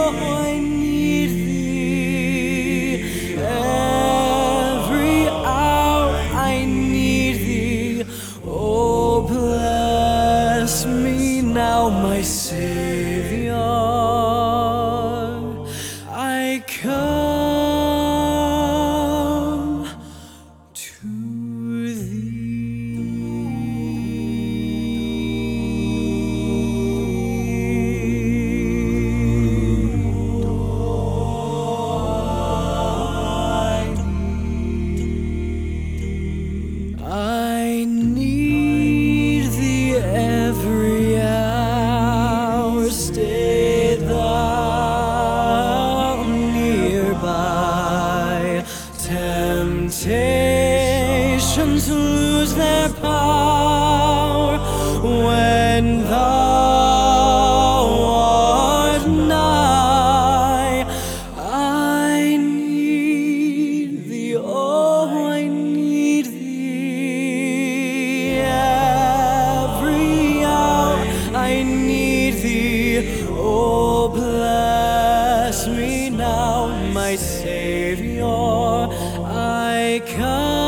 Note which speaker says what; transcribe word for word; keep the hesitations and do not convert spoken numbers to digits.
Speaker 1: I need thee. Every hour I need thee. Oh, bless me now, my Savior. I come to I need thee every hour. Stay thou nearby. Temptations lose their power when thou art nigh. I need thee, oh, I need thee. Every hour I need thee. Oh, bless me now, my Savior. I come